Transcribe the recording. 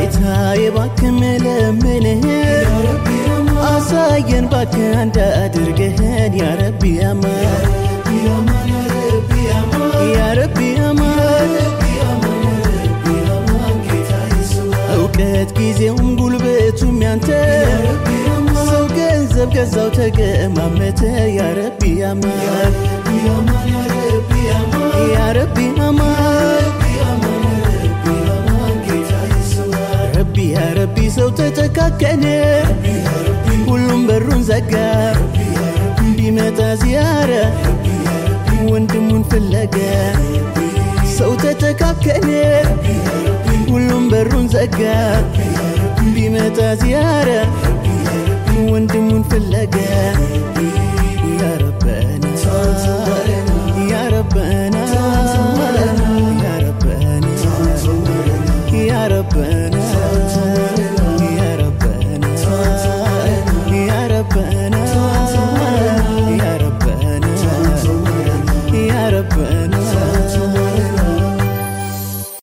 ጌታዬ እባክህ መለመንህ አሳየን እባክህ አንድ አድርገህን ያ ረቢ አማን ያ ረቢ አማን እውቀት ጊዜውም ጉልበቱም ያንተ ሰው ገንዘብ ገዛው ተገማመተ ያ ረቢ አማን ያ ረቢ አማን ረቢ ያ ረቢ ሰው ተተካከነ ሁሉም በሩን ዘጋ ቢመጣ ዚያራ ወንድሙን ፍለጋ ሰው ተተካከነ ሁሉም በሩን ዘጋ ቢመጣ ዚያራ ወንድሙን ፍለጋ